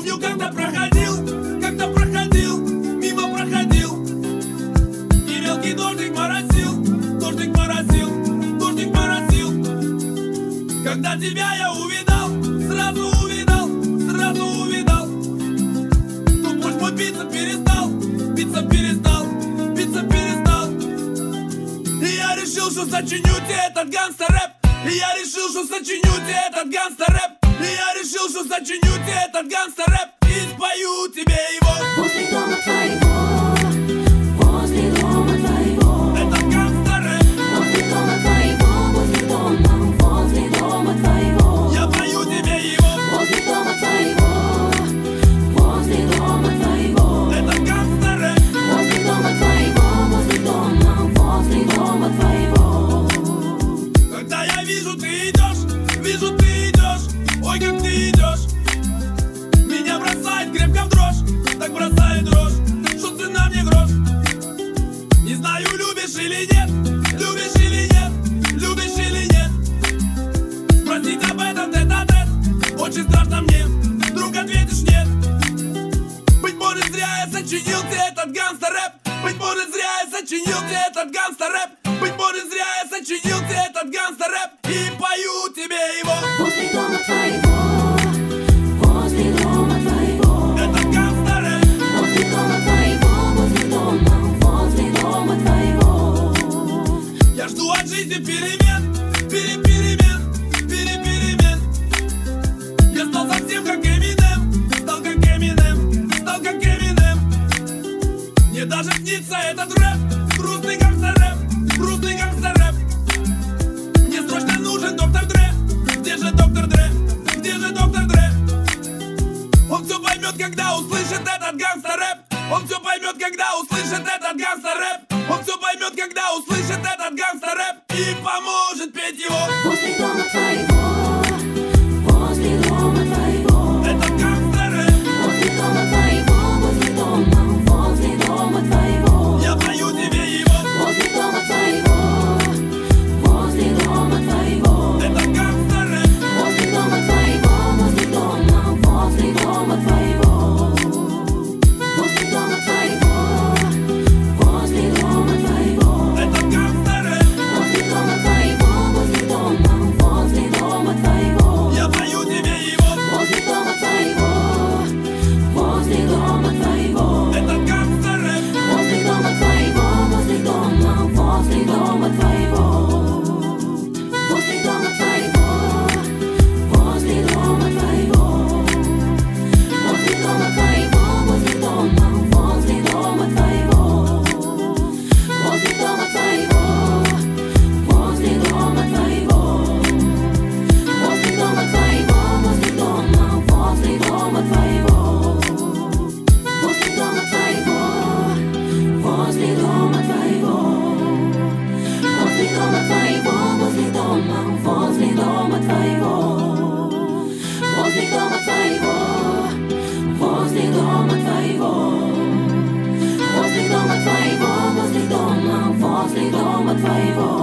Помню, когда проходил, мимо проходил, и мелкий дождик моросил. Когда тебя я увидал, сразу увидал, ну пусть мой биться перестал. И я решил, что сочиню тебе этот гангстер-рэп. И спою тебе его. Возле дома твоего, Этот гангстер-рэп. возле дома твоего, Я пою тебе его. возле дома твоего, Этот гангстер-рэп. возле дома твоего. Когда я вижу, ты идешь, ой, как ты идешь. Меня бросает крепко в дрожь, так бросает дрожь, что цена мне грош. Не знаю, любишь или нет. Спросить об этом тет-а-тет, очень страшно мне, вдруг ответишь нет. Быть может, зря я сочинил тебе этот гангстер-рэп. И пою тебе его. Возле дома твоего, Этот гангстер-рэп. возле дома твоего. Я жду от жизни перемен. Я стал совсем как Эминем. Мне даже снится этот рэп. Грустный гангстер-рэп. Мне срочно нужен доктор Дре. Где же доктор Дре? Он все поймет, когда услышит этот гангстер-рэп. И поможет петь его. Возле дома твоего, Этот гангстер-рэп. возле дома твоего. Я пою тебе его. Возле дома твоего, Этот гангстер-рэп. возле дома твоего. Возле дома твоего, Этот гангстер-рэп. возле дома твоего. Я пою тебе его. Возле дома твоего, Этот гангстер-рэп. возле дома твоего. Возле дома твоего, возле дома твоего. Возле дома твоего, возле дома твоего. Возле дома твоего, возле дома твоего. Возле дома твоего, возле дома твоего. Возле дома твоего, возле дома твоего. Возле дома твоего, возле дома твоего. Возле дома твоего, возле дома твоего. Возле дома твоего, возле дома твоего. Возле дома твоего.